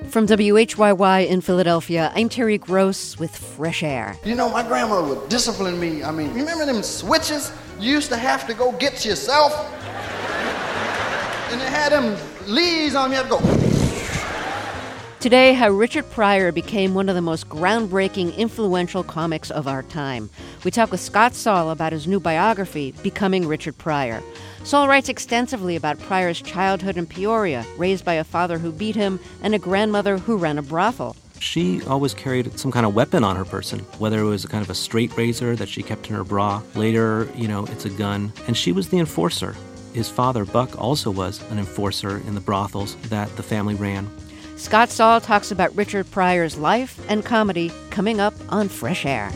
From WHYY in Philadelphia, I'm Terry Gross with Fresh Air. You know, my grandmother would discipline me. I mean, remember them switches you used to have to go get yourself? And they had them leads on you had to go. Today, how Richard Pryor became one of the most groundbreaking, influential comics of our time. We talk with Scott Saul about his new biography, Becoming Richard Pryor. Saul writes extensively about Pryor's childhood in Peoria, raised by a father who beat him and a grandmother who ran a brothel. She always carried some kind of weapon on her person, whether it was a kind of a straight razor that she kept in her bra. Later, it's a gun. And she was the enforcer. His father, Buck, also was an enforcer in the brothels that the family ran. Scott Saul talks about Richard Pryor's life and comedy coming up on Fresh Air.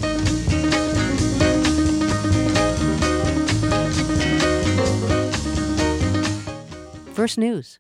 First News.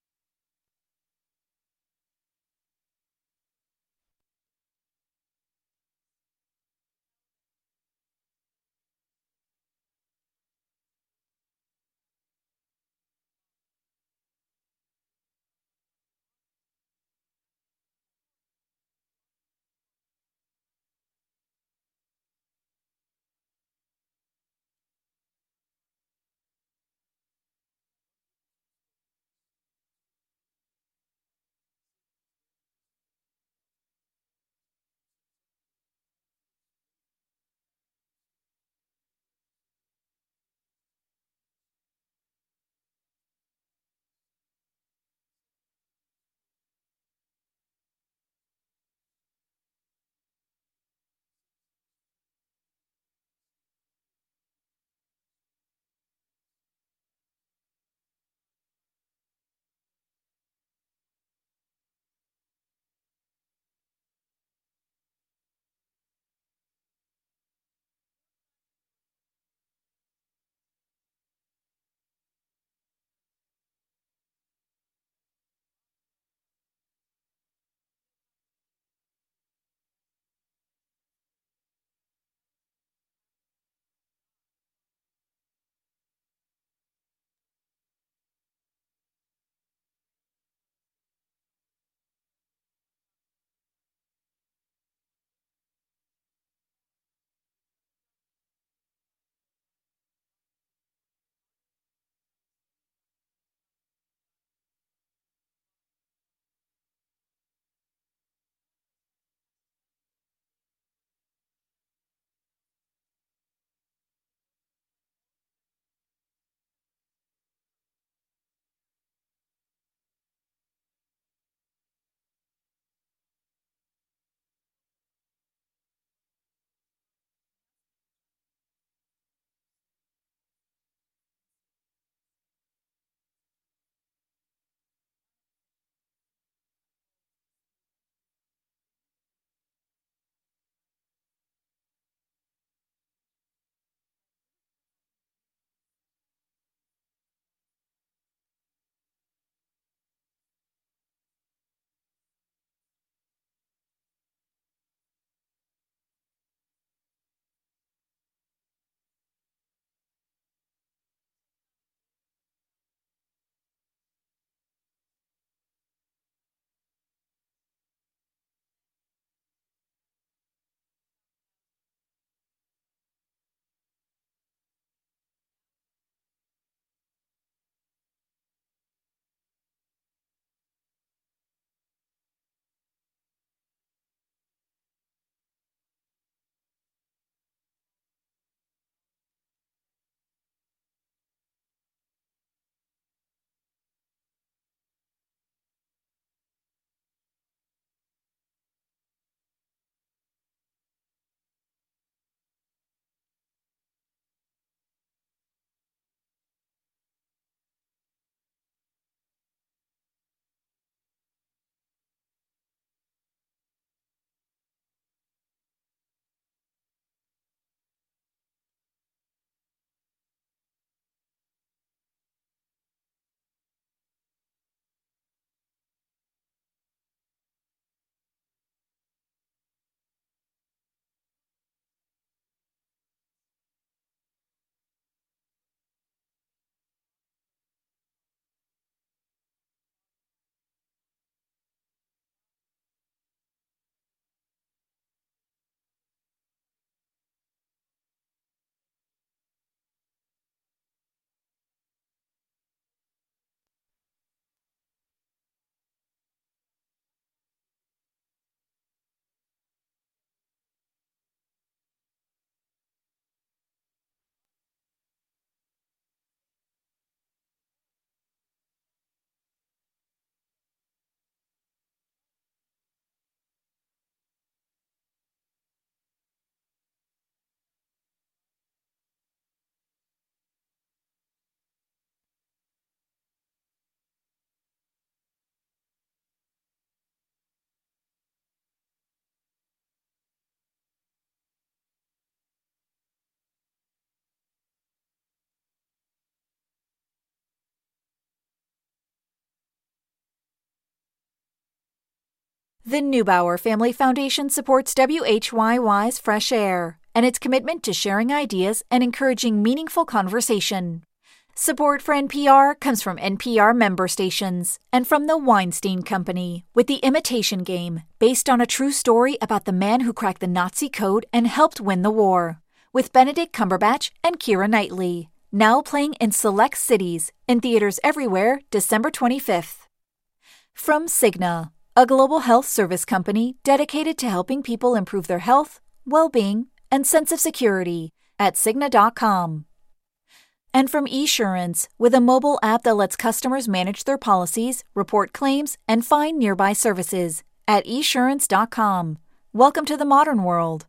The Neubauer Family Foundation supports WHYY's Fresh Air and its commitment to sharing ideas and encouraging meaningful conversation. Support for NPR comes from NPR member stations and from the Weinstein Company with The Imitation Game, based on a true story about the man who cracked the Nazi code and helped win the war, with Benedict Cumberbatch and Keira Knightley, now playing in select cities, in theaters everywhere, December 25th. From Cigna, a global health service company dedicated to helping people improve their health, well-being, and sense of security at Cigna.com. And from Esurance, with a mobile app that lets customers manage their policies, report claims, and find nearby services at Esurance.com. Welcome to the modern world.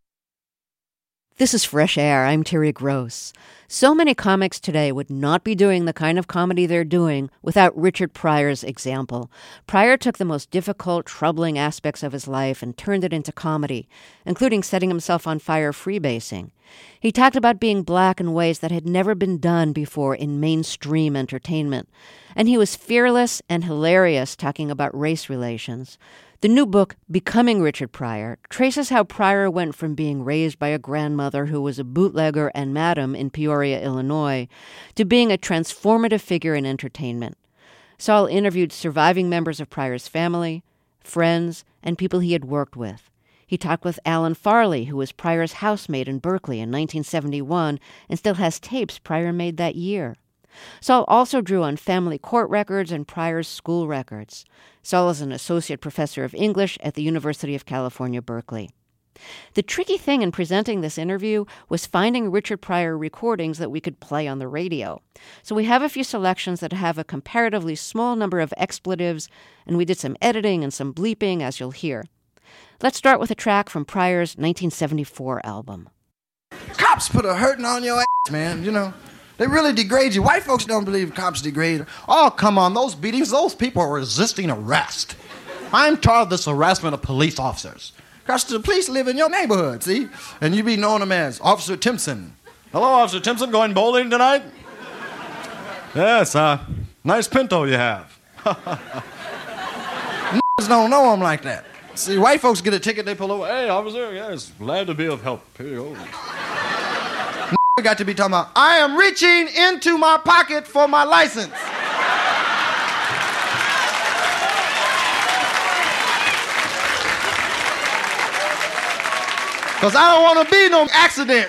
This is Fresh Air. I'm Terry Gross. So many comics today would not be doing the kind of comedy they're doing without Richard Pryor's example. Pryor took the most difficult, troubling aspects of his life and turned it into comedy, including setting himself on fire freebasing. He talked about being black in ways that had never been done before in mainstream entertainment. And he was fearless and hilarious talking about race relations. The new book, Becoming Richard Pryor, traces how Pryor went from being raised by a grandmother who was a bootlegger and madam in Peoria, Illinois, to being a transformative figure in entertainment. Saul interviewed surviving members of Pryor's family, friends, and people he had worked with. He talked with Alan Farley, who was Pryor's housemate in Berkeley in 1971 and still has tapes Pryor made that year. Saul also drew on family court records and Pryor's school records. Saul is an associate professor of English at the University of California, Berkeley. The tricky thing in presenting this interview was finding Richard Pryor recordings that we could play on the radio. So we have a few selections that have a comparatively small number of expletives, and we did some editing and some bleeping, as you'll hear. Let's start with a track from Pryor's 1974 album. Cops put a hurting on your ass, man, you know. They really degrade you. White folks don't believe cops degrade. Oh, come on, those beatings, those people are resisting arrest. I'm tired of this harassment of police officers. Because the police live in your neighborhood, see? And you be knowing them as Officer Timpson. Hello, Officer Timpson, going bowling tonight? Yes, nice Pinto you have. N***s don't know them like that. See, white folks get a ticket, they pull over. Hey, officer, yes, glad to be of help. Here you go. Got to be talking about, I am reaching into my pocket for my license. Because I don't want to be no accident.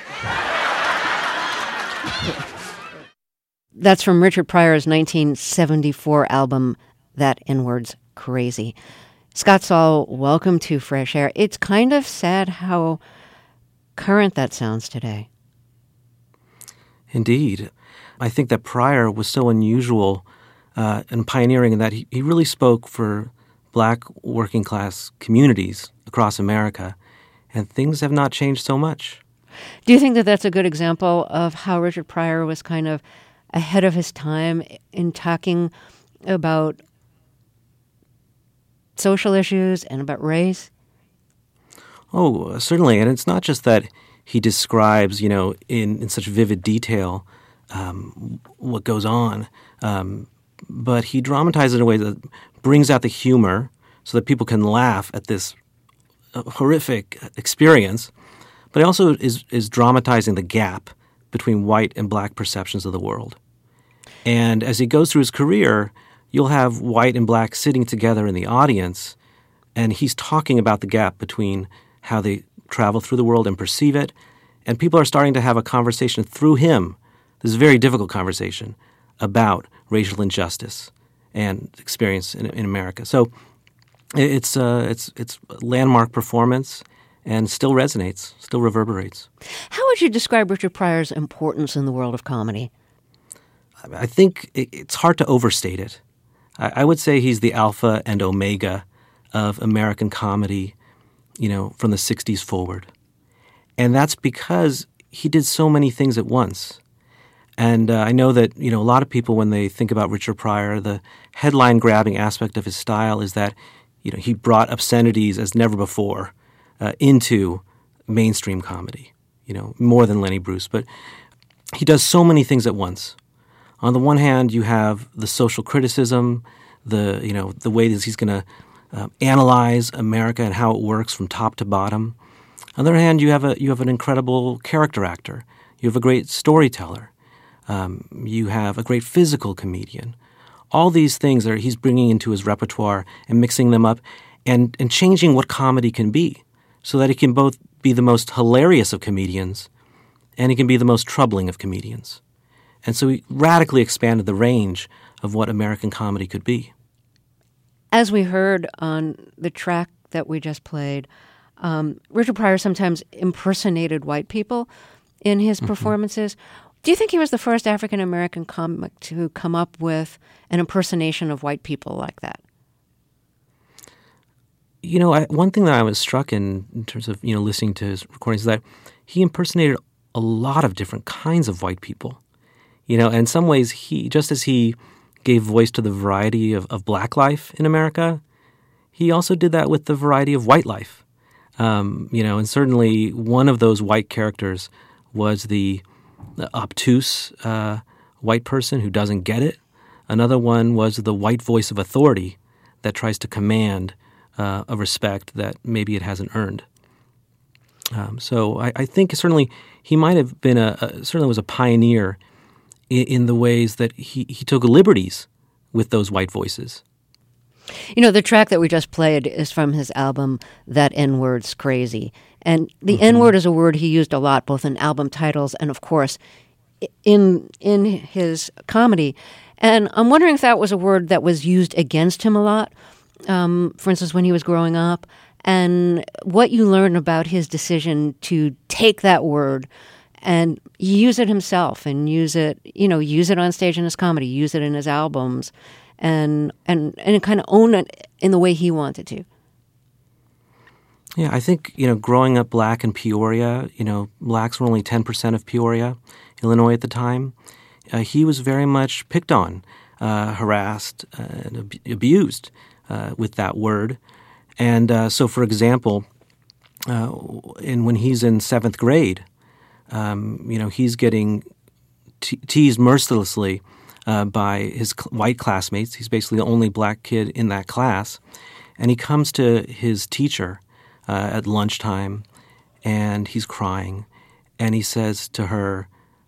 That's from Richard Pryor's 1974 album, That N-Word's Crazy. Scott Saul, welcome to Fresh Air. It's kind of sad how current that sounds today. Indeed. I think that Pryor was so unusual and pioneering in that he really spoke for black working class communities across America, and things have not changed so much. Do you think that that's a good example of how Richard Pryor was kind of ahead of his time in talking about social issues and about race? Oh, certainly. And it's not just that he describes, in such vivid detail what goes on, but he dramatizes it in a way that brings out the humor so that people can laugh at this horrific experience, but he also is dramatizing the gap between white and black perceptions of the world. And as he goes through his career, you'll have white and black sitting together in the audience, and he's talking about the gap between how they travel through the world and perceive it, and people are starting to have a conversation through him. This is a very difficult conversation about racial injustice and experience in America. So it's a landmark performance and still resonates, still reverberates. How would you describe Richard Pryor's importance in the world of comedy? I think it's hard to overstate it. I would say he's the alpha and omega of American comedy, from the 60s forward. And that's because he did so many things at once. And I know that, a lot of people, when they think about Richard Pryor, the headline-grabbing aspect of his style is that, he brought obscenities as never before into mainstream comedy, more than Lenny Bruce. But he does so many things at once. On the one hand, you have the social criticism, the way that he's going to analyze America and how it works from top to bottom. On the other hand, you have an incredible character actor. You have a great storyteller. You have a great physical comedian. All these things he's bringing into his repertoire and mixing them up and changing what comedy can be so that it can both be the most hilarious of comedians and it can be the most troubling of comedians. And so he radically expanded the range of what American comedy could be. As we heard on the track that we just played, Richard Pryor sometimes impersonated white people in his performances. Do you think he was the first African-American comic to come up with an impersonation of white people like that? One thing that I was struck in terms of, listening to his recordings is that he impersonated a lot of different kinds of white people. And in some ways, just as he gave voice to the variety of black life in America, he also did that with the variety of white life. And certainly one of those white characters was the obtuse white person who doesn't get it. Another one was the white voice of authority that tries to command a respect that maybe it hasn't earned. So I think certainly he might have been certainly was a pioneer in the ways that he took liberties with those white voices. The track that we just played is from his album, That N-Word's Crazy. And the N-word is a word he used a lot, both in album titles and, of course, in his comedy. And I'm wondering if that was a word that was used against him a lot, for instance, when he was growing up, and what you learn about his decision to take that word and use it himself and use it on stage in his comedy, use it in his albums, and kind of own it in the way he wanted to. Yeah, I think, growing up black in Peoria, blacks were only 10% of Peoria, Illinois at the time. He was very much picked on, harassed, and abused with that word. And so, for example, when he's in 7th grade, he's getting teased mercilessly by his white classmates. He's basically the only black kid in that class. And he comes to his teacher at lunchtime, and he's crying. And he says to her,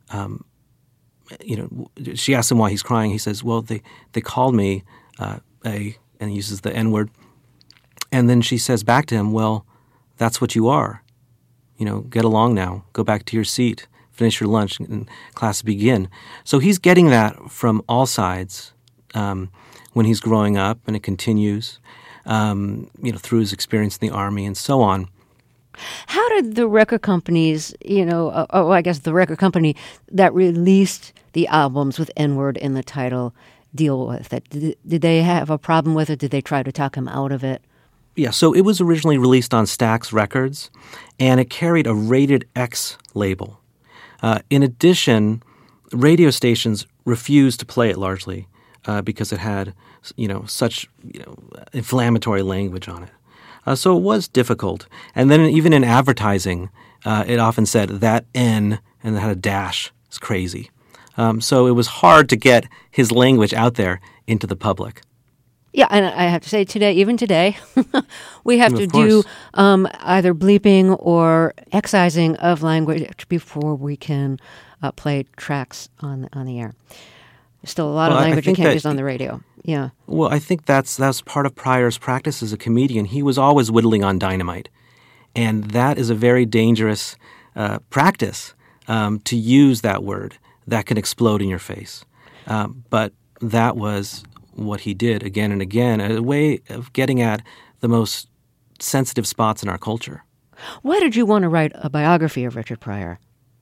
she asks him why he's crying. He says, well, they called me and he uses the N-word. And then she says back to him, well, that's what you are. Get along now. Go back to your seat. Finish your lunch and class begin. So he's getting that from all sides when he's growing up, and it continues, through his experience in the Army and so on. How did the record companies, the record company that released the albums with N-word in the title deal with it? Did they have a problem with it? Did they try to talk him out of it? Yeah, so it was originally released on Stax Records, and it carried a Rated X label. In addition, radio stations refused to play it largely because it had, such inflammatory language on it. So it was difficult. And then even in advertising, it often said that N and it had a dash. It's crazy. So it was hard to get his language out there into the public. Yeah, and I have to say even today, we have to do either bleeping or excising of language before we can play tracks on the air. There's still a lot of language you can't use on the radio. Yeah. Well, I think that's part of Pryor's practice as a comedian. He was always whittling on dynamite, and that is a very dangerous practice to use that word that can explode in your face. But that was what he did again and again, a way of getting at the most sensitive spots in our culture. Why did you want to write a biography of Richard Pryor?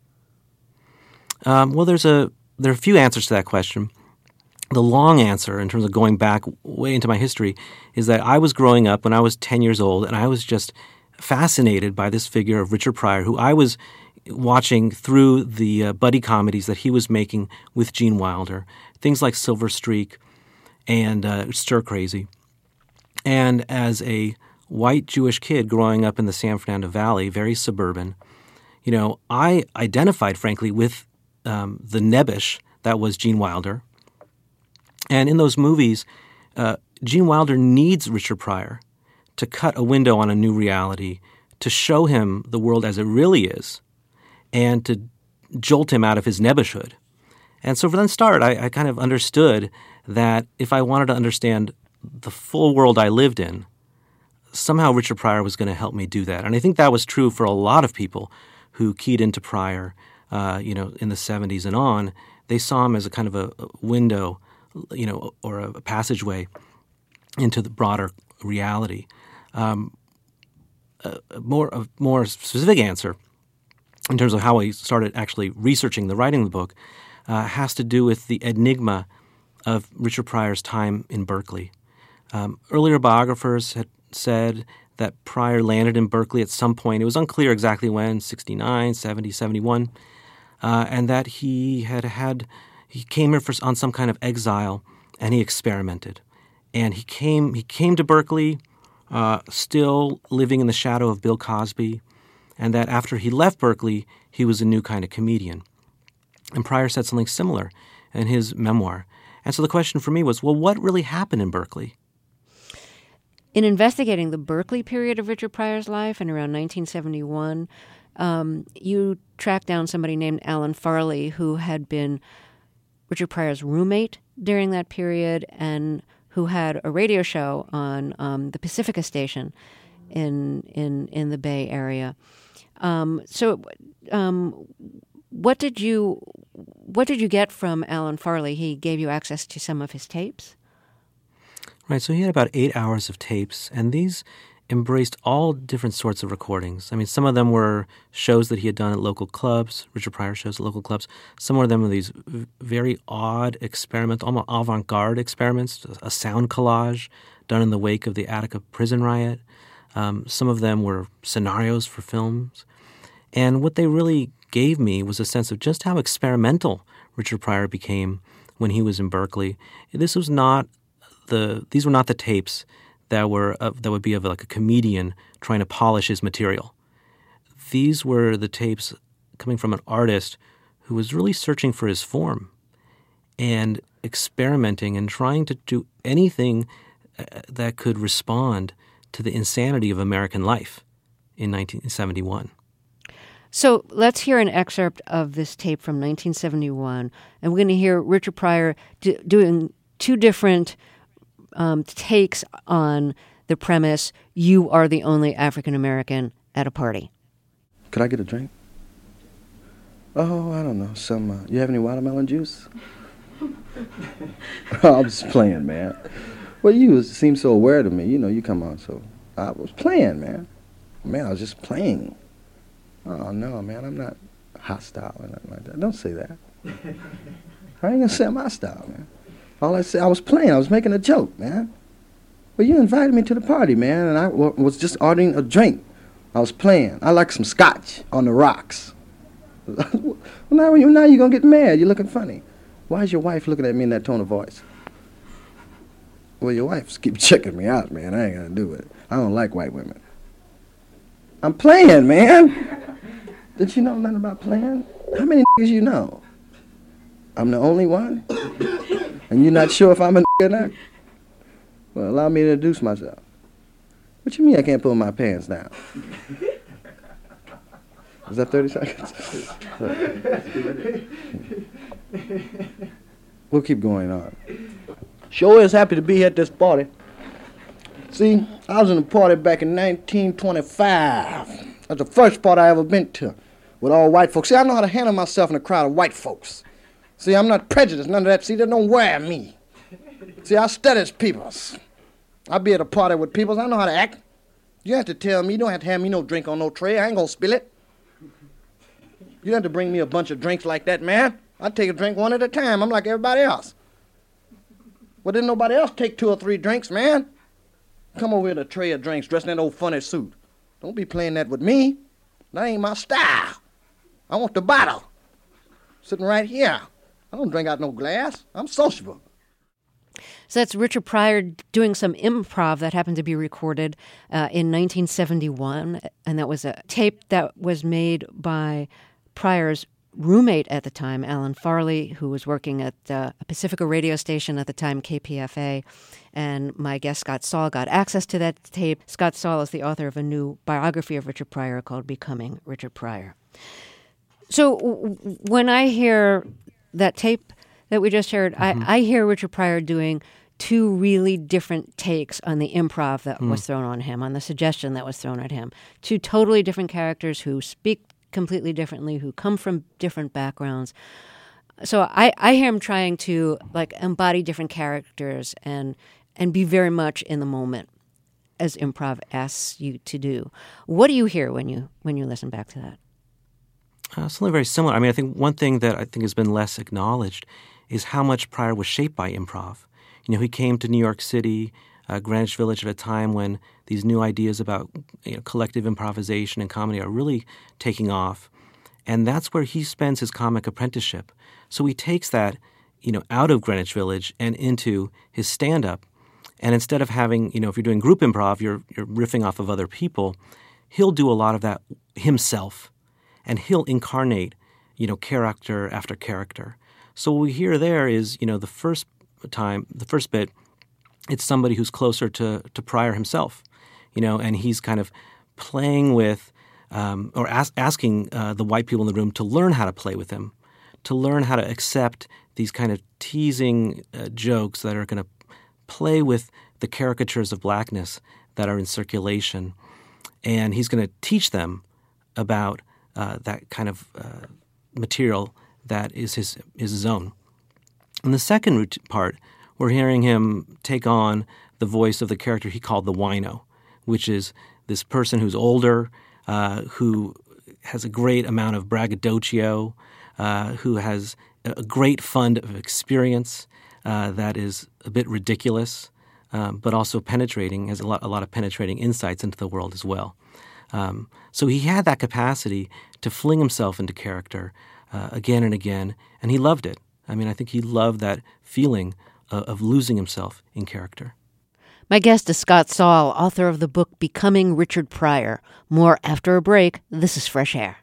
Well, there are a few answers to that question. The long answer, in terms of going back way into my history, is that I was growing up when I was 10 years old, and I was just fascinated by this figure of Richard Pryor, who I was watching through the buddy comedies that he was making with Gene Wilder, things like Silver Streak and Stir Crazy. And as a white Jewish kid growing up in the San Fernando Valley, very suburban, I identified, frankly, with the nebbish that was Gene Wilder. And in those movies, Gene Wilder needs Richard Pryor to cut a window on a new reality, to show him the world as it really is, and to jolt him out of his nebbishhood. And so from the start, I kind of understood that if I wanted to understand the full world I lived in, somehow Richard Pryor was going to help me do that. And I think that was true for a lot of people who keyed into Pryor, in the 70s and on. They saw him as a kind of a window, or a passageway into the broader reality. A more specific answer in terms of how I started actually researching the writing of the book has to do with the enigma of Richard Pryor's time in Berkeley. Earlier biographers had said that Pryor landed in Berkeley at some point. It was unclear exactly when, 69, 70, 71, and that he came here on some kind of exile, and he experimented. And he came to Berkeley still living in the shadow of Bill Cosby, and that after he left Berkeley, he was a new kind of comedian. And Pryor said something similar in his memoir. And so the question for me was, well, what really happened in Berkeley? In investigating the Berkeley period of Richard Pryor's life in around 1971, you tracked down somebody named Alan Farley, who had been Richard Pryor's roommate during that period and who had a radio show on the Pacifica station in the Bay Area. What did you get from Alan Farley? He gave you access to some of his tapes? Right, so he had about 8 hours of tapes, and these embraced all different sorts of recordings. I mean, some of them were shows that he had done at local clubs, Richard Pryor shows at local clubs. Some of them were these very odd experiments, almost avant-garde experiments, a sound collage done in the wake of the Attica prison riot. Some of them were scenarios for films. And what they really gave me was a sense of just how experimental Richard Pryor became when he was in Berkeley. These were not the tapes that would be of like a comedian trying to polish his material. These were the tapes coming from an artist who was really searching for his form and experimenting and trying to do anything that could respond to the insanity of American life in 1971. So let's hear an excerpt of this tape from 1971, and we're going to hear Richard Pryor doing two different takes on the premise, you are the only African-American at a party. Could I get a drink? Oh, I don't know. You have any watermelon juice? I'm just playing, man. Well, you seem so aware to me. You come on, so I was playing, man. Man, I was just playing. Oh, no, man, I'm not hostile or nothing like that. Don't say that. I ain't gonna say I'm hostile, man. All I said, I was playing. I was making a joke, man. Well, you invited me to the party, man, and I was just ordering a drink. I was playing. I like some scotch on the rocks. Well, now you're going to get mad. You're looking funny. Why is your wife looking at me in that tone of voice? Well, your wife keeps checking me out, man. I ain't going to do it. I don't like white women. I'm playing, man. Did you know nothing about playing? How many niggas you know? I'm the only one? And you're not sure if I'm a nigga or not? Well, allow me to introduce myself. What you mean I can't pull my pants down? Is that 30 seconds? We'll keep going on. Sure is happy to be at this party. See, I was in a party back in 1925. That's the first party I ever been to with all white folks. See, I know how to handle myself in a crowd of white folks. See, I'm not prejudiced, none of that. See, they don't wear me. See, I study peoples. I be at a party with peoples. I know how to act. You have to tell me. You don't have to have me no drink on no tray. I ain't gonna spill it. You don't have to bring me a bunch of drinks like that, man. I take a drink one at a time. I'm like everybody else. Well, didn't nobody else take 2 or 3 drinks, man? Come over with a tray of drinks dressed in that old funny suit. Don't be playing that with me. That ain't my style. I want the bottle. Sitting right here. I don't drink out no glass. I'm sociable. So that's Richard Pryor doing some improv that happened to be recorded in 1971. And that was a tape that was made by Pryor's roommate at the time, Alan Farley, who was working at a Pacifica radio station at the time, KPFA, and my guest Scott Saul got access to that tape. Scott Saul is the author of a new biography of Richard Pryor called Becoming Richard Pryor. So when I hear that tape that we just heard, I hear Richard Pryor doing two really different takes on the improv that was thrown on him, on the suggestion that was thrown at him. Two totally different characters who speak completely differently, who come from different backgrounds. So I hear him trying to like embody different characters and be very much in the moment, as improv asks you to do. What do you hear when you listen back to that? Something very similar. I mean, I think one thing that I think has been less acknowledged is how much Pryor was shaped by improv. You know, he came to New York City, Greenwich Village, at a time when these new ideas about collective improvisation and comedy are really taking off. And that's where he spends his comic apprenticeship. So he takes that, out of Greenwich Village and into his stand-up. And instead of having, if you're doing group improv, you're riffing off of other people, he'll do a lot of that himself. And he'll incarnate, character after character. So what we hear there is, the first bit, it's somebody who's closer to Pryor himself, and he's kind of playing with or asking the white people in the room to learn how to play with him, to learn how to accept these kind of teasing jokes that are going to play with the caricatures of blackness that are in circulation. And he's going to teach them about that kind of material that is his own. In the second part, we're hearing him take on the voice of the character he called the wino, which is this person who's older, who has a great amount of braggadocio, who has a great fund of experience that is a bit ridiculous, but also penetrating, has a lot of penetrating insights into the world as well. So he had that capacity to fling himself into character again and again, and he loved it. I mean, I think he loved that feeling of losing himself in character. My guest is Scott Saul, author of the book Becoming Richard Pryor. More after a break. This is Fresh Air.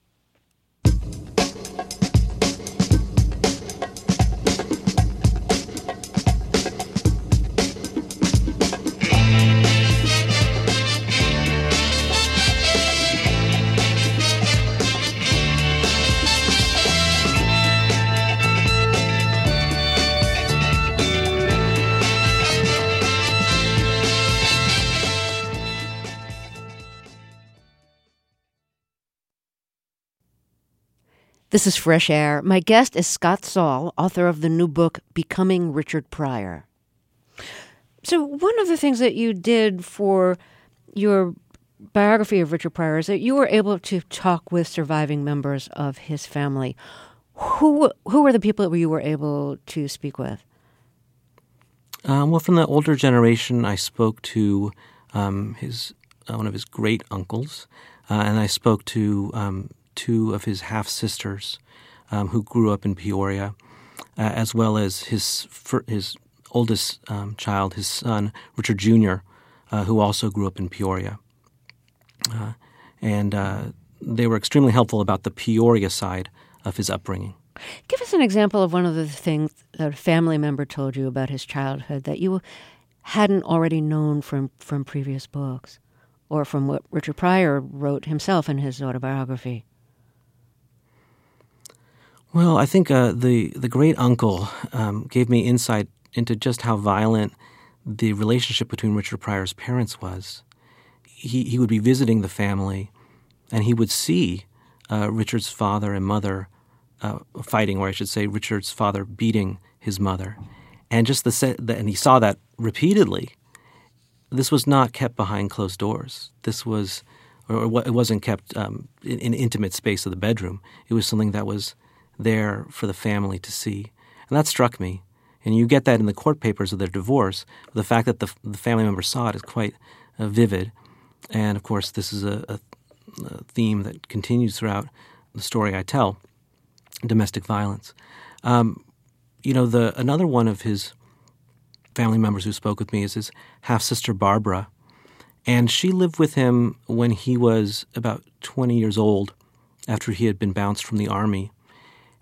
This is Fresh Air. My guest is Scott Saul, author of the new book, Becoming Richard Pryor. So one of the things that you did for your biography of Richard Pryor is that you were able to talk with surviving members of his family. Who were the people that you were able to speak with? Well, from the older generation, I spoke to one of his great uncles, and I spoke to two of his half-sisters who grew up in Peoria, as well as his oldest child, his son, Richard Jr., who also grew up in Peoria. And they were extremely helpful about the Peoria side of his upbringing. Give us an example of one of the things that a family member told you about his childhood that you hadn't already known from previous books or from what Richard Pryor wrote himself in his autobiography. Well, I think the great uncle gave me insight into just how violent the relationship between Richard Pryor's parents was. He would be visiting the family, and he would see Richard's father and mother fighting, or I should say Richard's father beating his mother. And and he saw that repeatedly. This was not kept behind closed doors. This was, or it wasn't kept in an intimate space of the bedroom. It was something that was there for the family to see. And that struck me. And you get that in the court papers of their divorce. The fact that the family member saw it is quite vivid. And, of course, this is a theme that continues throughout the story I tell, domestic violence. Another one of his family members who spoke with me is his half-sister Barbara. And she lived with him when he was about 20 years old, after he had been bounced from the Army.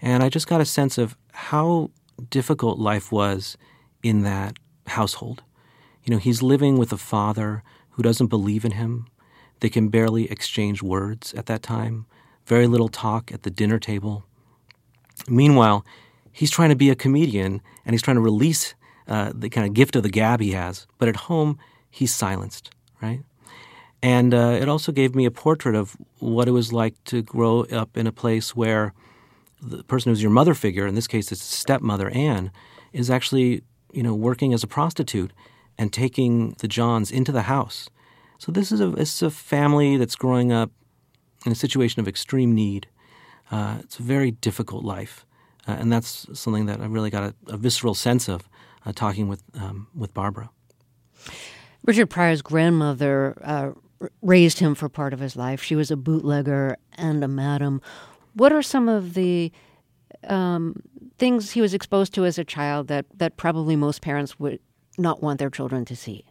And I just got a sense of how difficult life was in that household. He's living with a father who doesn't believe in him. They can barely exchange words at that time. Very little talk at the dinner table. Meanwhile, he's trying to be a comedian, and he's trying to release the kind of gift of the gab he has. But at home, he's silenced, right? And it also gave me a portrait of what it was like to grow up in a place where the person who's your mother figure, in this case it's stepmother Anne, is actually, working as a prostitute and taking the Johns into the house. So this is a family that's growing up in a situation of extreme need. It's a very difficult life. And that's something that I really got a visceral sense of talking with Barbara. Richard Pryor's grandmother raised him for part of his life. She was a bootlegger and a madam. What are some of the things he was exposed to as a child that probably most parents would not want their children to see?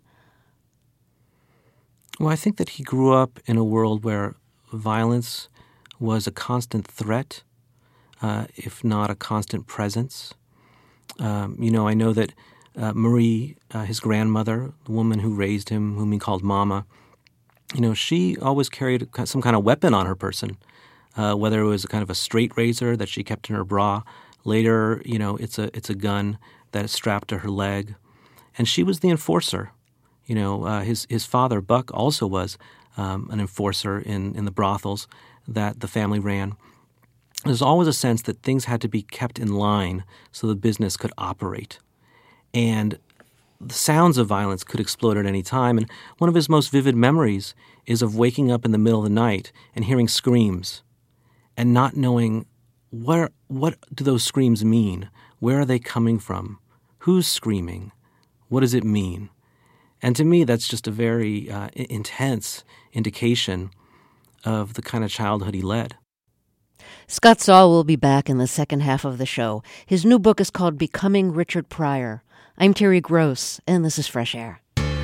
Well, I think that he grew up in a world where violence was a constant threat, if not a constant presence. I know that Marie, his grandmother, the woman who raised him, whom he called Mama, she always carried some kind of weapon on her person, whether it was a kind of a straight razor that she kept in her bra. Later, it's a gun that is strapped to her leg. And she was the enforcer. His father, Buck, also was an enforcer in the brothels that the family ran. There's always a sense that things had to be kept in line so the business could operate. And the sounds of violence could explode at any time. And one of his most vivid memories is of waking up in the middle of the night and hearing screams and not knowing what do those screams mean? Where are they coming from? Who's screaming? What does it mean? And to me, that's just a very intense indication of the kind of childhood he led. Scott Saul will be back in the second half of the show. His new book is called Becoming Richard Pryor. I'm Terry Gross, and this is Fresh Air.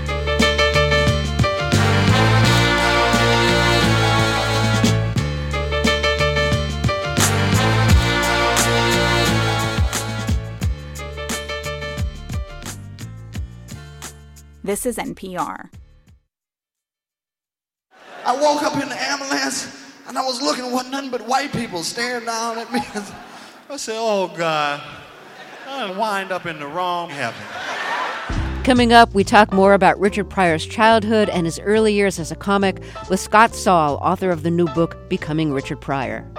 This is NPR. I woke up in the ambulance, and I was looking, and wasn't nothing but white people staring down at me. I said, oh, God, I wind up in the wrong heaven. Coming up, we talk more about Richard Pryor's childhood and his early years as a comic with Scott Saul, author of the new book, Becoming Richard Pryor.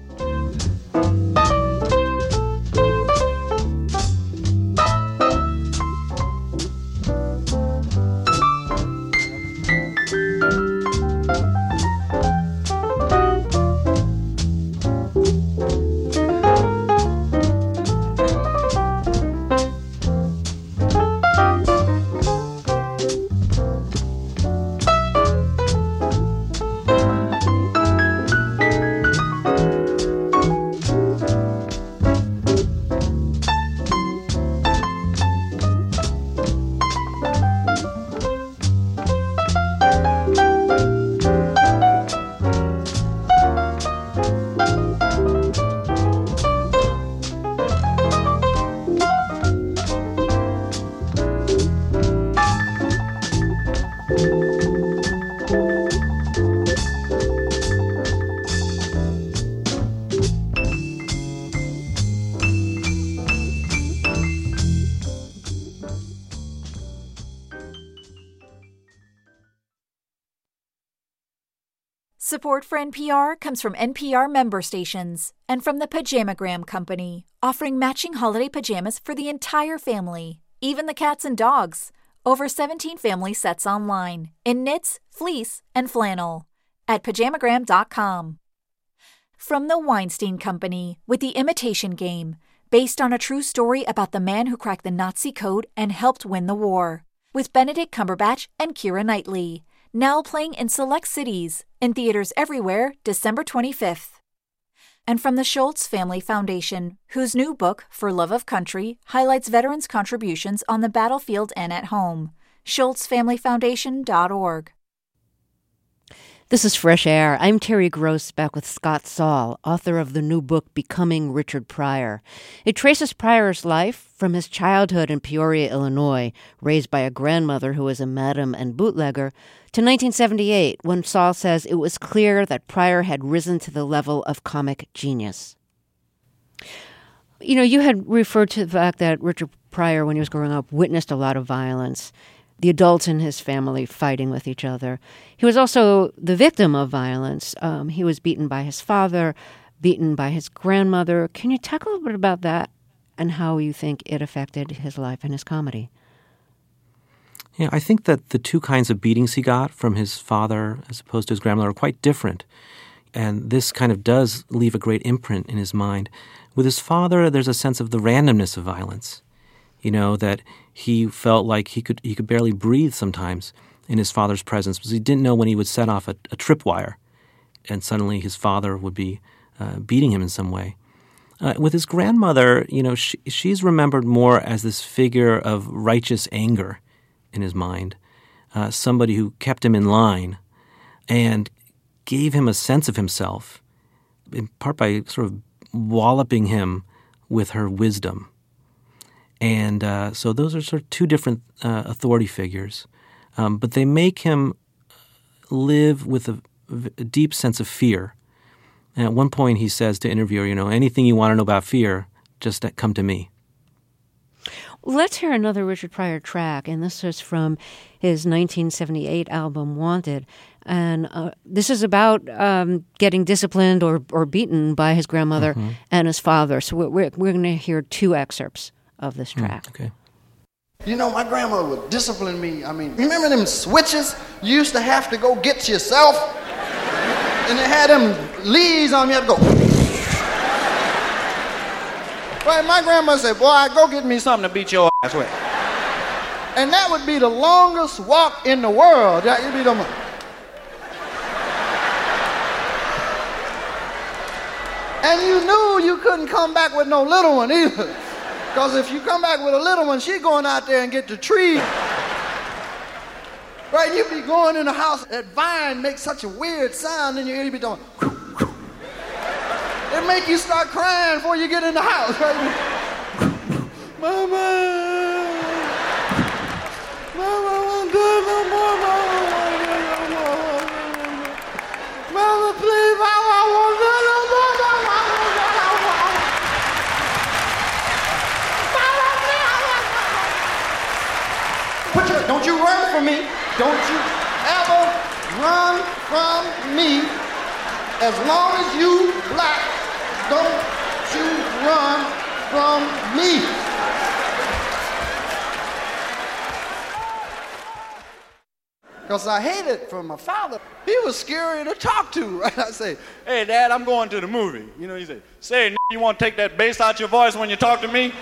Support for NPR comes from NPR member stations and from the Pajamagram Company, offering matching holiday pajamas for the entire family, even the cats and dogs. Over 17 family sets online in knits, fleece, and flannel at pajamagram.com. From the Weinstein Company with The Imitation Game, based on a true story about the man who cracked the Nazi code and helped win the war, with Benedict Cumberbatch and Keira Knightley. Now playing in select cities, in theaters everywhere, December 25th. And from the Schultz Family Foundation, whose new book, For Love of Country, highlights veterans' contributions on the battlefield and at home. SchultzFamilyFoundation.org. This is Fresh Air. I'm Terry Gross, back with Scott Saul, author of the new book, Becoming Richard Pryor. It traces Pryor's life from his childhood in Peoria, Illinois, raised by a grandmother who was a madam and bootlegger, to 1978, when Saul says it was clear that Pryor had risen to the level of comic genius. You know, you had referred to the fact that Richard Pryor, when he was growing up, witnessed a lot of violence. The adults in his family fighting with each other. He was also the victim of violence. He was beaten by his father, beaten by his grandmother. Can you talk a little bit about that and how you think it affected his life and his comedy? Yeah, I think that the two kinds of beatings he got from his father as opposed to his grandmother are quite different. And this kind of does leave a great imprint in his mind. With his father, there's a sense of the randomness of violence. You know, that he felt like he could barely breathe sometimes in his father's presence because he didn't know when he would set off a tripwire and suddenly his father would be beating him in some way. With his grandmother, you know, she's remembered more as this figure of righteous anger in his mind, somebody who kept him in line and gave him a sense of himself, in part by sort of walloping him with her wisdom. And so those are sort of two different authority figures. But they make him live with a deep sense of fear. And at one point he says to interviewer, you know, anything you want to know about fear, just come to me. Let's hear another Richard Pryor track, and this is from his 1978 album, Wanted. And this is about getting disciplined or beaten by his grandmother and his father. So we're going to hear two excerpts of this track. Okay. You know, my grandmother would discipline me. I mean, remember them switches you used to have to go get yourself? And they had them leads on you, had to go. Right, my grandma said, boy, go get me something to beat your ass with. And that would be the longest walk in the world. That would be the And you knew you couldn't come back with no little one either. Because if you come back with a little one, she going out there and get the tree. Right, you be going in the house, that vine makes such a weird sound in your ear, you be doing, it make you start crying before you get in the house, right? Mama, I won't do it no more, Mama, please, I won't do it no more. Don't you run from me. Don't you ever run from me. As long as you black, don't you run from me. Because I hate it from my father. He was scary to talk to, right? I say, hey, Dad, I'm going to the movie. You know, he said, say, you want to take that bass out your voice when you talk to me?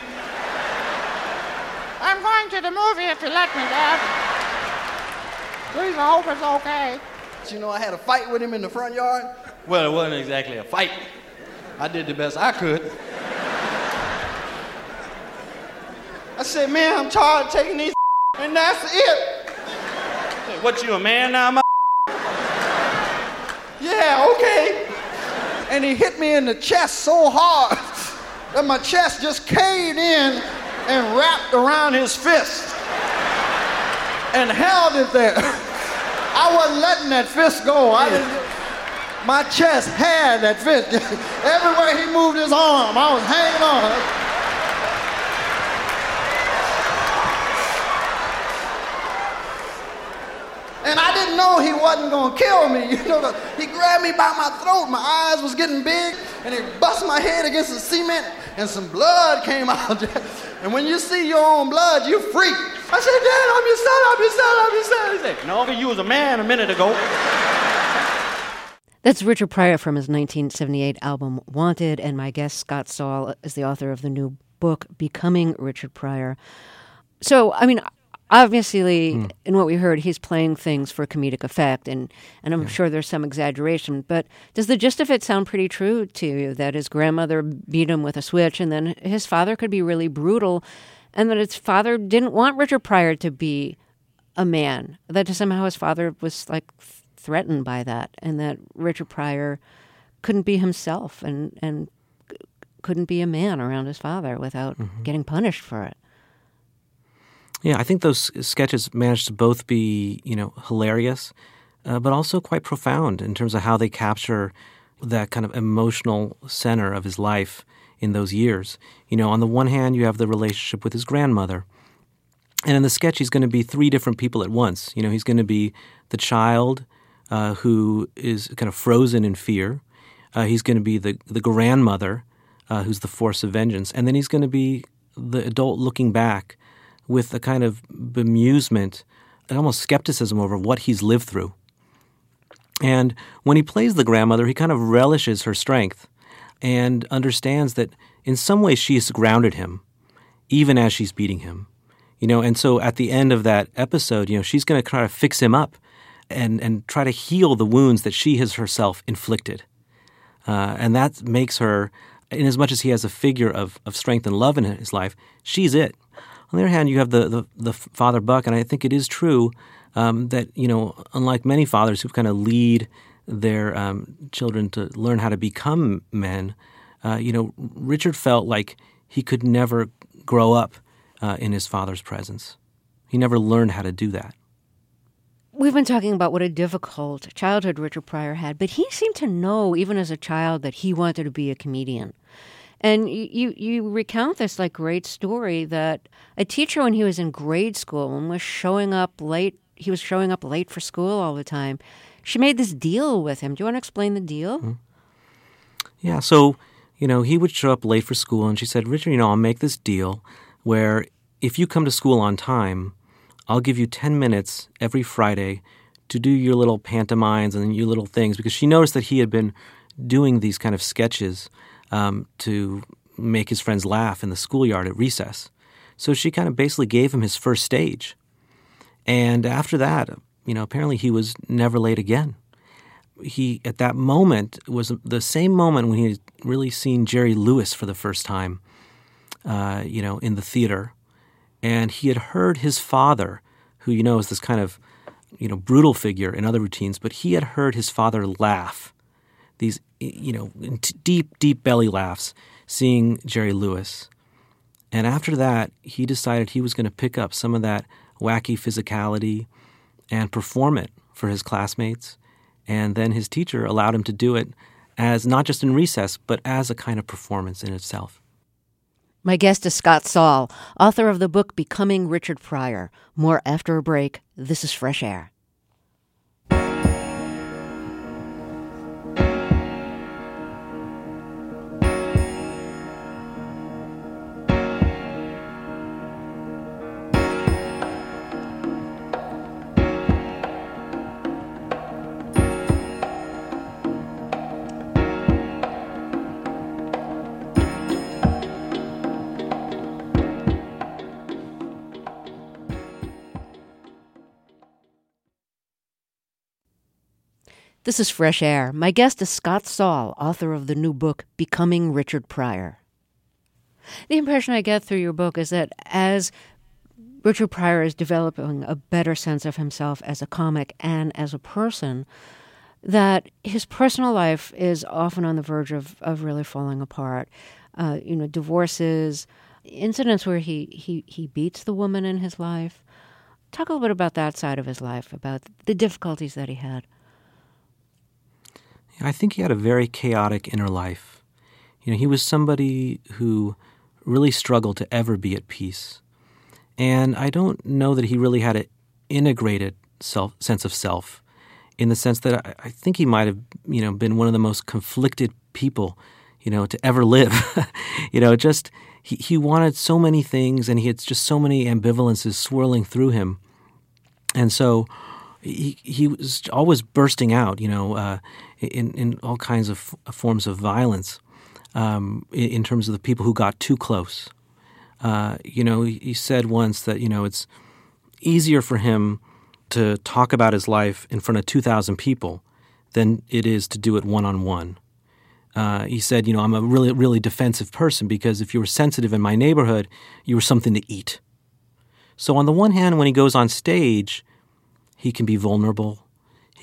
I'm going to the movie if you let me, Dad. Please, I hope it's okay. You know, I had a fight with him in the front yard. Well, it wasn't exactly a fight. I did the best I could. I said, man, I'm tired of taking these and that's it. Hey, what, you a man now, my? Yeah, okay. And he hit me in the chest so hard that my chest just caved in and wrapped around his fist and held it there. I wasn't letting that fist go. My chest had that fist. Everywhere he moved his arm, I was hanging on. And I didn't know he wasn't gonna kill me. You know, he grabbed me by my throat. My eyes was getting big, and he bust my head against the cement, and some blood came out. And when you see your own blood, you freak. I said, Dad, I'm your son, I'm your son, I'm your son. He said, no, you was a man a minute ago. That's Richard Pryor from his 1978 album, Wanted, and my guest, Scott Saul, is the author of the new book, Becoming Richard Pryor. So, I mean, obviously, in what we heard, he's playing things for comedic effect, and I'm sure there's some exaggeration, but does the gist of it sound pretty true to you, that his grandmother beat him with a switch, and then his father could be really brutal, and that his father didn't want Richard Pryor to be a man, that somehow his father was like threatened by that, and that Richard Pryor couldn't be himself and couldn't be a man around his father without getting punished for it. Yeah, I think those sketches managed to both be, hilarious, but also quite profound in terms of how they capture that kind of emotional center of his life in those years. On the one hand, you have the relationship with his grandmother. And in the sketch, he's going to be three different people at once. He's going to be the child who is kind of frozen in fear. He's going to be the grandmother who's the force of vengeance. And then he's going to be the adult looking back with a kind of bemusement and almost skepticism over what he's lived through. And when he plays the grandmother, he kind of relishes her strength and understands that in some ways she has grounded him, even as she's beating him. And so at the end of that episode, she's going to try to fix him up and try to heal the wounds that she has herself inflicted. And that makes her, in as much as he has a figure of strength and love in his life, she's it. On the other hand, you have the father Buck, and I think it is true that, unlike many fathers who kind of lead their children to learn how to become men, Richard felt like he could never grow up in his father's presence. He never learned how to do that. We've been talking about what a difficult childhood Richard Pryor had, but he seemed to know, even as a child, that he wanted to be a comedian. And you recount this great story that a teacher, when he was in grade school and was showing up late for school all the time, she made this deal with him. Do you want to explain the deal? Mm-hmm. Yeah, so, he would show up late for school, and she said, Richard, I'll make this deal where if you come to school on time, I'll give you 10 minutes every Friday to do your little pantomimes and your little things, because she noticed that he had been doing these kind of sketches to make his friends laugh in the schoolyard at recess. So she kind of basically gave him his first stage. And after that, apparently he was never late again. He, at that moment, was the same moment when he had really seen Jerry Lewis for the first time, in the theater. And he had heard his father, who, is this kind of, brutal figure in other routines, but he had heard his father laugh, these, deep, deep belly laughs, seeing Jerry Lewis. And after that, he decided he was going to pick up some of that wacky physicality and perform it for his classmates. And then his teacher allowed him to do it as not just in recess, but as a kind of performance in itself. My guest is Scott Saul, author of the book Becoming Richard Pryor. More after a break. This is Fresh Air. This is Fresh Air. My guest is Scott Saul, author of the new book, Becoming Richard Pryor. The impression I get through your book is that as Richard Pryor is developing a better sense of himself as a comic and as a person, that his personal life is often on the verge of really falling apart. Divorces, incidents where he beats the woman in his life. Talk a little bit about that side of his life, about the difficulties that he had. I think he had a very chaotic inner life. He was somebody who really struggled to ever be at peace. And I don't know that he really had an integrated sense of self, in the sense that I think he might have, been one of the most conflicted people, to ever live. He wanted so many things, and he had just so many ambivalences swirling through him. And so he was always bursting out, in all kinds of forms of violence, in terms of the people who got too close. He said once that, it's easier for him to talk about his life in front of 2,000 people than it is to do it one-on-one. He said, I'm a really, really defensive person because if you were sensitive in my neighborhood, you were something to eat. So on the one hand, when he goes on stage, he can be vulnerable.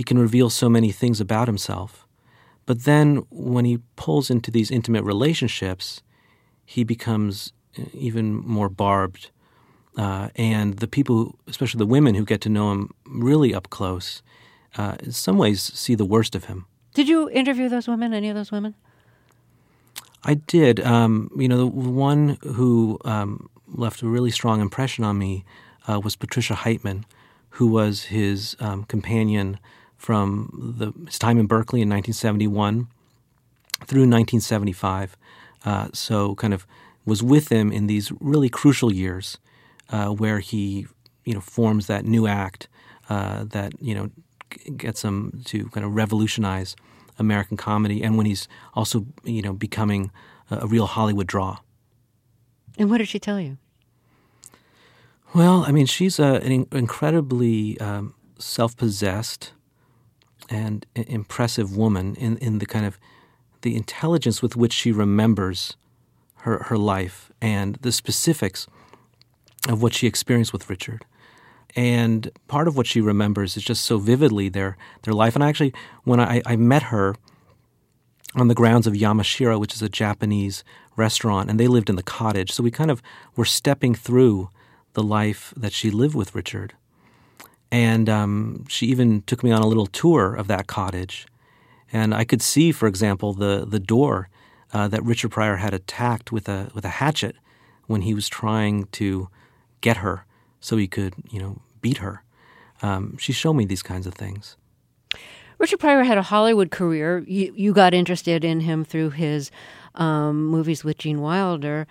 He can reveal so many things about himself. But then when he pulls into these intimate relationships, he becomes even more barbed. And the people, especially the women who get to know him really up close, in some ways see the worst of him. Did you interview those women, any of those women? I did. The one who left a really strong impression on me was Patricia Heitman, who was his companion from his time in Berkeley in 1971 through 1975. So kind of was with him in these really crucial years where he, forms that new act that, gets him to kind of revolutionize American comedy, and when he's also, becoming a real Hollywood draw. And what did she tell you? Well, I mean, she's an incredibly self-possessed and impressive woman in the kind of the intelligence with which she remembers her life and the specifics of what she experienced with Richard. And part of what she remembers is just so vividly their life. And actually, when I met her on the grounds of Yamashiro, which is a Japanese restaurant, and they lived in the cottage, so we kind of were stepping through the life that she lived with Richard. And she even took me on a little tour of that cottage. And I could see, for example, the door that Richard Pryor had attacked with a hatchet when he was trying to get her so he could, beat her. She showed me these kinds of things. Richard Pryor had a Hollywood career. You got interested in him through his movies with Gene Wilder.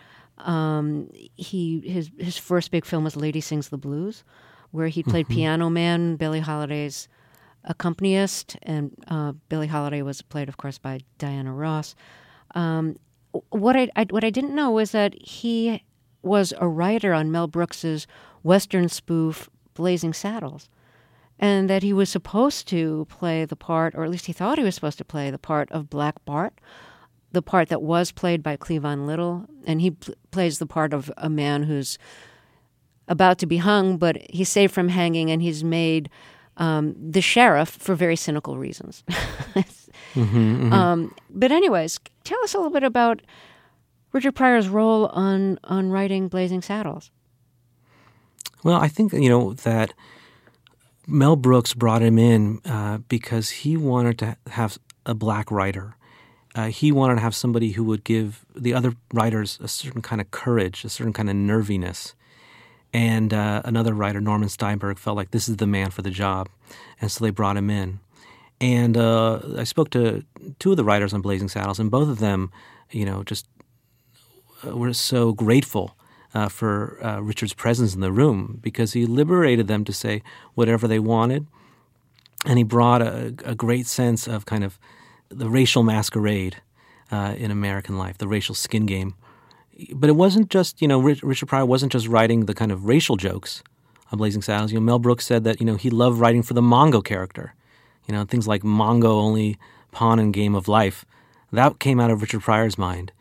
His first big film was Lady Sings the Blues, where he played Piano Man, Billie Holiday's accompanist, and Billie Holiday was played, of course, by Diana Ross. What I didn't know was that he was a writer on Mel Brooks's Western spoof Blazing Saddles, and that he was supposed to play the part, or at least he thought he was supposed to play the part of Black Bart, the part that was played by Cleavon Little, and he plays the part of a man who's about to be hung, but he's saved from hanging, and he's made the sheriff for very cynical reasons. But anyways, tell us a little bit about Richard Pryor's role on writing Blazing Saddles. Well, I think, that Mel Brooks brought him in because he wanted to have a black writer. He wanted to have somebody who would give the other writers a certain kind of courage, a certain kind of nerviness. And another writer, Norman Steinberg, felt like this is the man for the job. And so they brought him in. And I spoke to two of the writers on Blazing Saddles, and both of them, just were so grateful for Richard's presence in the room, because he liberated them to say whatever they wanted. And he brought a great sense of kind of the racial masquerade in American life, the racial skin game. But it wasn't just, Richard Pryor wasn't just writing the kind of racial jokes on Blazing Saddles. Mel Brooks said that, he loved writing for the Mongo character. Things like Mongo, only pawn in game of life. That came out of Richard Pryor's mind.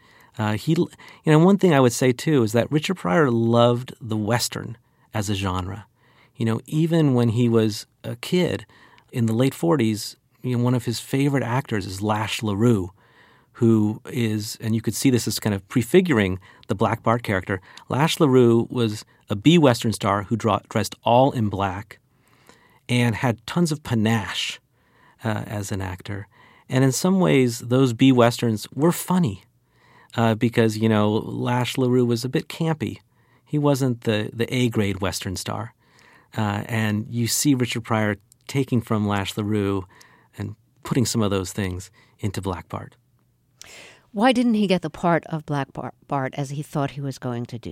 One thing I would say, too, is that Richard Pryor loved the Western as a genre. Even when he was a kid in the late 40s, one of his favorite actors is Lash LaRue, who is, and you could see this as kind of prefiguring the Black Bart character. Lash LaRue was a B-Western star who dressed all in black and had tons of panache as an actor. And in some ways, those B-Westerns were funny because, Lash LaRue was a bit campy. He wasn't the A-grade Western star. And you see Richard Pryor taking from Lash LaRue and putting some of those things into Black Bart. Why didn't he get the part of Black Bart as he thought he was going to do?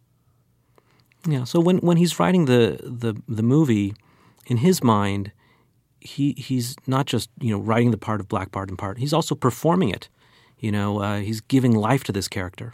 Yeah, so when he's writing the movie, in his mind, he's not just writing the part of Black Bart in part. He's also performing it. He's giving life to this character.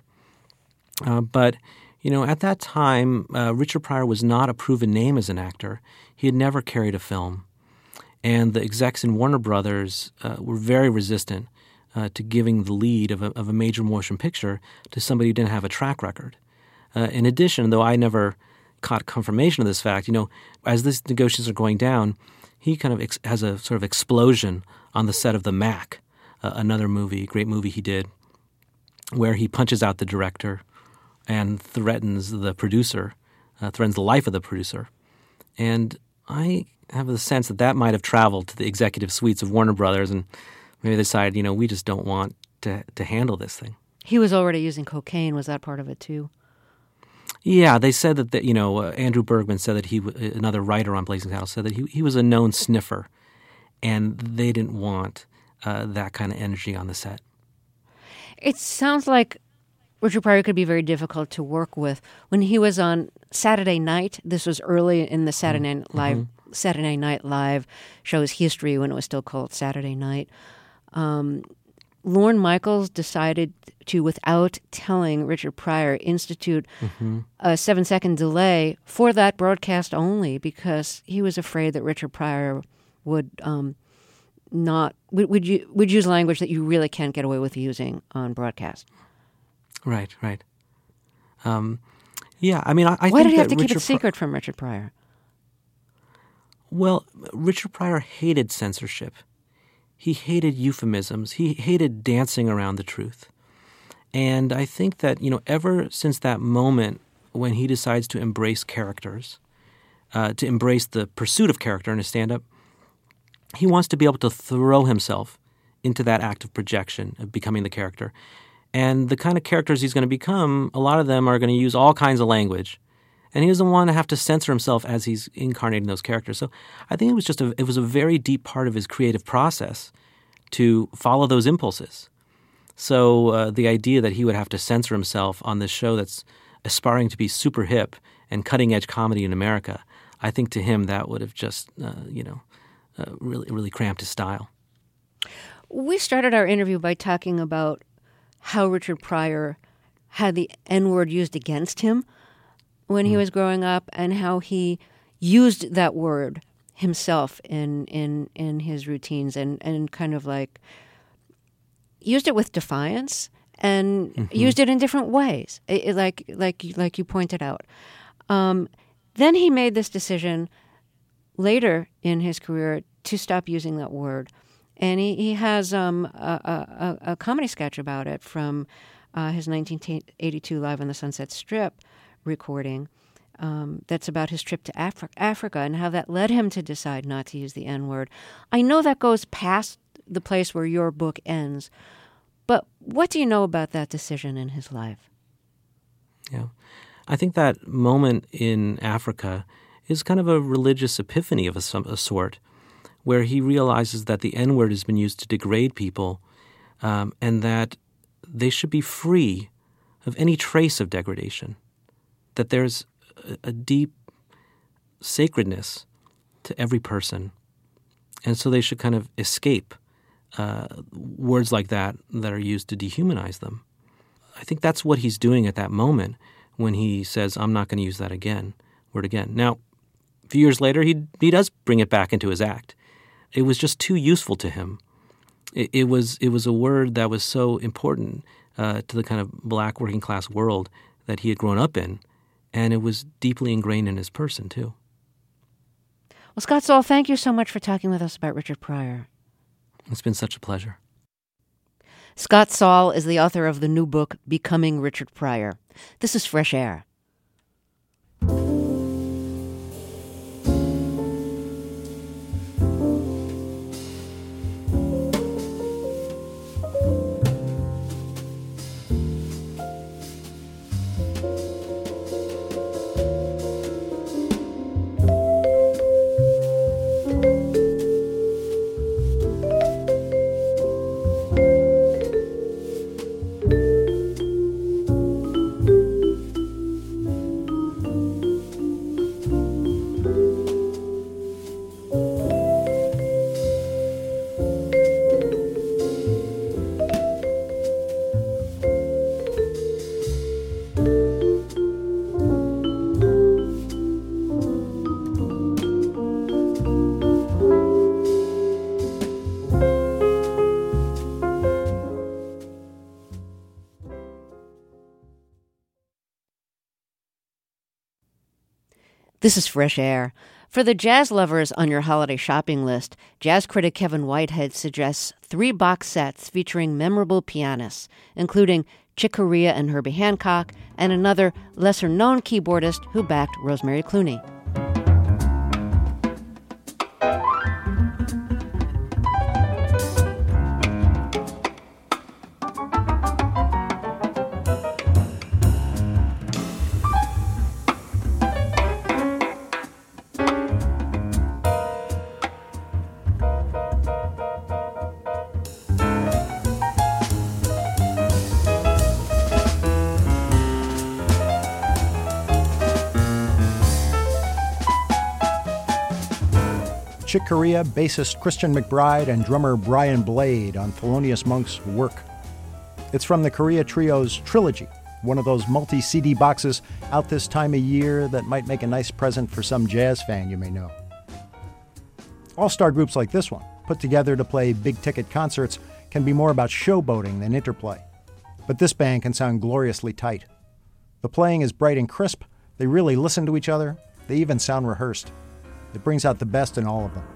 But at that time, Richard Pryor was not a proven name as an actor. He had never carried a film, and the execs in Warner Brothers were very resistant to giving the lead of a major motion picture to somebody who didn't have a track record. In addition, though I never caught confirmation of this fact, as these negotiations are going down, he kind of has a sort of explosion on the set of The Mac, another movie, great movie he did, where he punches out the director and threatens the producer, threatens the life of the producer. And I have the sense that that might have traveled to the executive suites of Warner Brothers, and maybe they decided, we just don't want to handle this thing. He was already using cocaine. Was that part of it too? Yeah, they said that Andrew Bergman said that another writer on Blazing Saddles said that he was a known sniffer, and they didn't want that kind of energy on the set. It sounds like Richard Pryor could be very difficult to work with. When he was on Saturday Night, this was early in the Saturday Night Live show's history when it was still called Saturday Night. Lorne Michaels decided to, without telling Richard Pryor, institute a 7-second delay for that broadcast only, because he was afraid that Richard Pryor would would use language that you really can't get away with using on broadcast. Right. Yeah, I mean, I think why did he have that to keep it secret from Richard Pryor? Well, Richard Pryor hated censorship. He hated euphemisms. He hated dancing around the truth. And I think that, ever since that moment when he decides to embrace characters, to embrace the pursuit of character in his stand-up, he wants to be able to throw himself into that act of projection, of becoming the character. And the kind of characters he's going to become, a lot of them are going to use all kinds of language. And he doesn't want to have to censor himself as he's incarnating those characters. So I think it was a very deep part of his creative process to follow those impulses. So the idea that he would have to censor himself on this show that's aspiring to be super hip and cutting-edge comedy in America, I think to him that would have just, really, really cramped his style. We started our interview by talking about how Richard Pryor had the N-word used against him when he was growing up, and how he used that word himself in his routines, and kind of like used it with defiance, and used it in different ways, like you pointed out. Then he made this decision later in his career to stop using that word, and he has a comedy sketch about it from his 1982 Live on the Sunset Strip recording that's about his trip to Africa and how that led him to decide not to use the N-word. I know that goes past the place where your book ends, but what do you know about that decision in his life? Yeah, I think that moment in Africa is kind of a religious epiphany of a sort, where he realizes that the N-word has been used to degrade people, and that they should be free of any trace of degradation, that there's a deep sacredness to every person. And so they should kind of escape words like that are used to dehumanize them. I think that's what he's doing at that moment when he says, I'm not going to use that word again. Now, a few years later, he does bring it back into his act. It was just too useful to him. It was a word that was so important to the kind of black working class world that he had grown up in, and it was deeply ingrained in his person, too. Well, Scott Saul, thank you so much for talking with us about Richard Pryor. It's been such a pleasure. Scott Saul is the author of the new book, Becoming Richard Pryor. This is Fresh Air. This is Fresh Air. For the jazz lovers on your holiday shopping list, jazz critic Kevin Whitehead suggests 3 box sets featuring memorable pianists, including Chick Corea and Herbie Hancock, and another lesser-known keyboardist who backed Rosemary Clooney. Chick Corea, bassist Christian McBride, and drummer Brian Blade on Thelonious Monk's work. It's from the Corea Trio's Trilogy, one of those multi-CD boxes out this time of year that might make a nice present for some jazz fan you may know. All-star groups like this one, put together to play big-ticket concerts, can be more about showboating than interplay. But this band can sound gloriously tight. The playing is bright and crisp, they really listen to each other, they even sound rehearsed. It brings out the best in all of them.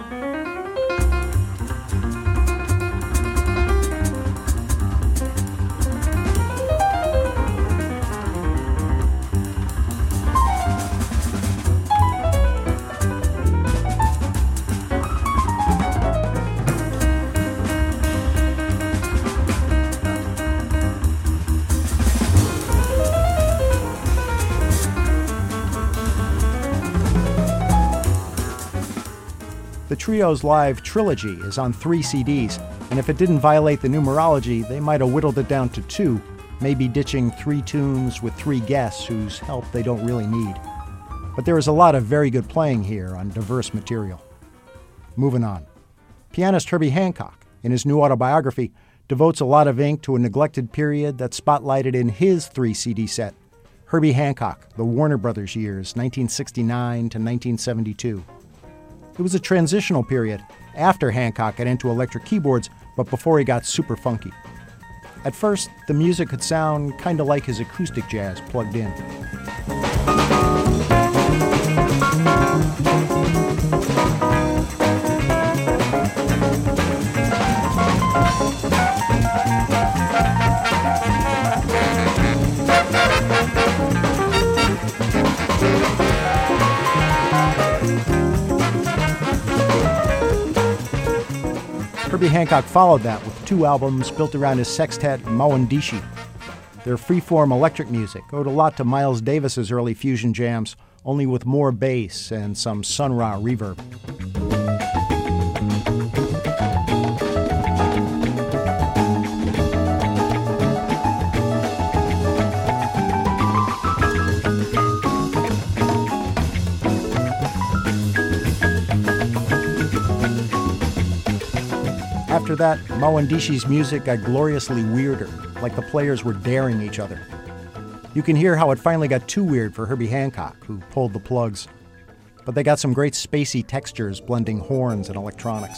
The trio's live Trilogy is on 3 CDs, and if it didn't violate the numerology, they might have whittled it down to 2, maybe ditching 3 tunes with 3 guests whose help they don't really need. But there is a lot of very good playing here on diverse material. Moving on. Pianist Herbie Hancock, in his new autobiography, devotes a lot of ink to a neglected period that's spotlighted in his 3 CD set, Herbie Hancock, the Warner Brothers years, 1969 to 1972. It was a transitional period after Hancock got into electric keyboards, but before he got super funky. At first, the music could sound kind of like his acoustic jazz plugged in. Herbie Hancock followed that with 2 albums built around his sextet Mawandishi. Their freeform electric music owed a lot to Miles Davis's early fusion jams, only with more bass and some Sun Ra reverb. After that, Mawandishi's music got gloriously weirder, like the players were daring each other. You can hear how it finally got too weird for Herbie Hancock, who pulled the plugs. But they got some great spacey textures blending horns and electronics.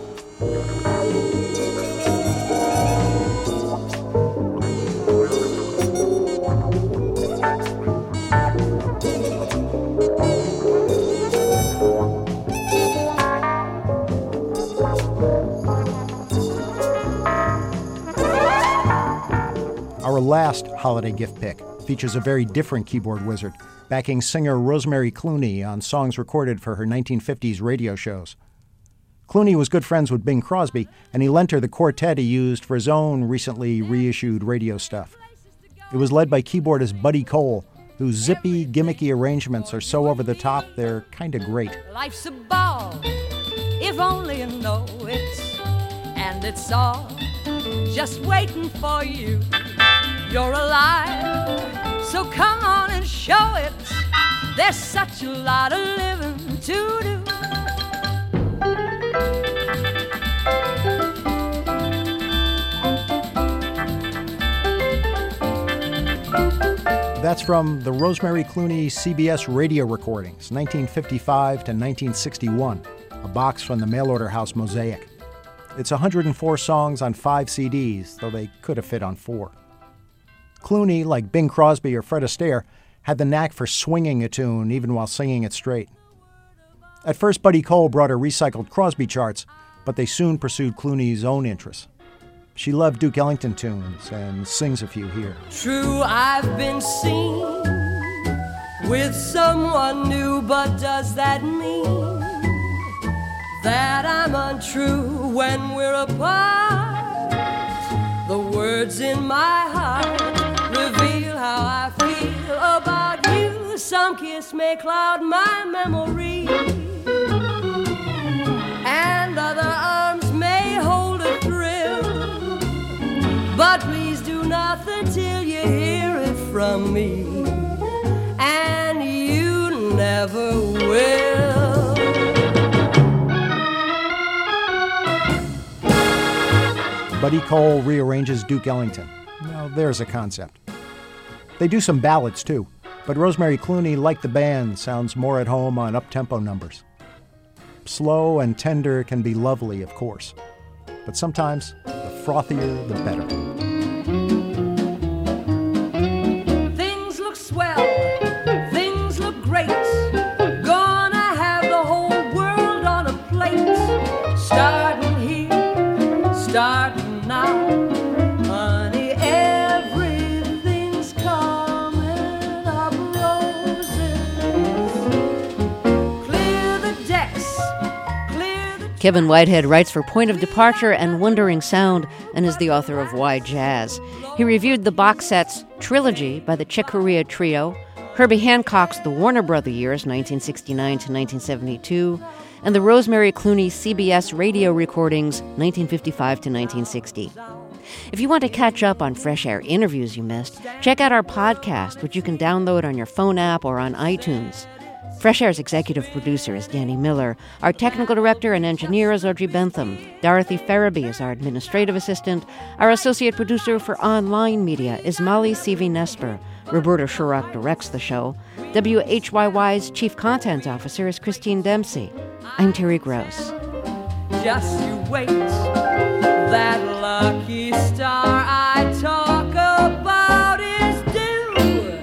Our last holiday gift pick features a very different keyboard wizard, backing singer Rosemary Clooney on songs recorded for her 1950s radio shows. Clooney was good friends with Bing Crosby, and he lent her the quartet he used for his own recently reissued radio stuff. It was led by keyboardist Buddy Cole, whose zippy, gimmicky arrangements are so over the top, they're kind of great. Life's a ball, if only you know it, and it's all just waiting for you. You're alive, so come on and show it. There's such a lot of living to do. That's from the Rosemary Clooney CBS radio recordings, 1955 to 1961, a box from the mail-order house Mosaic. It's 104 songs on 5 CDs, though they could have fit on 4. Clooney, like Bing Crosby or Fred Astaire, had the knack for swinging a tune even while singing it straight. At first, Buddy Cole brought her recycled Crosby charts, but they soon pursued Clooney's own interests. She loved Duke Ellington tunes and sings a few here. True, I've been seen with someone new, but does that mean that I'm untrue when we're apart? The words in my heart reveal how I feel about you. Some kiss may cloud my memory, and other arms may hold a thrill. But please do nothing till you hear it from me, and you never will. Buddy Cole rearranges Duke Ellington. Now, there's a concept. They do some ballads, too, but Rosemary Clooney, like the band, sounds more at home on up-tempo numbers. Slow and tender can be lovely, of course, but sometimes the frothier, the better. Things look swell, things look great. Gonna have the whole world on a plate. Starting here, starting now. Honey, everything's coming up roses. Clear the decks, clear the... Kevin Whitehead writes for Point of Departure and Wandering Sound and is the author of Why Jazz. He reviewed the box sets Trilogy by the Chick Corea Trio, Herbie Hancock's The Warner Brother Years, 1969 to 1972, and the Rosemary Clooney CBS radio recordings, 1955 to 1960. If you want to catch up on Fresh Air interviews you missed, check out our podcast, which you can download on your phone app or on iTunes. Fresh Air's executive producer is Danny Miller. Our technical director and engineer is Audrey Bentham. Dorothy Farabee is our administrative assistant. Our associate producer for online media is Molly Seavey-Nesper. Roberta Shurock directs the show. WHYY's chief content officer is Christine Dempsey. I'm Terry Gross. Just you wait, that lucky star I talk about is due.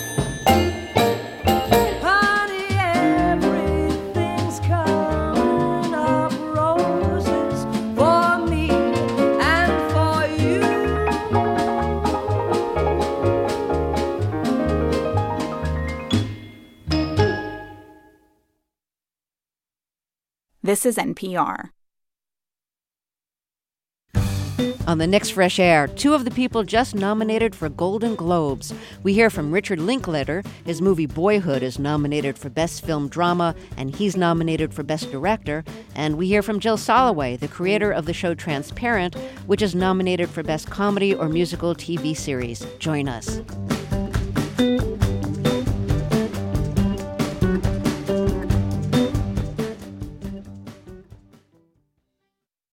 Honey, everything's coming up roses for me and for you. This is NPR. On the next Fresh Air, two of the people just nominated for Golden Globes. We hear from Richard Linklater. His movie Boyhood is nominated for Best Film Drama, and he's nominated for Best Director. And we hear from Jill Soloway, the creator of the show Transparent, which is nominated for Best Comedy or Musical TV Series. Join us.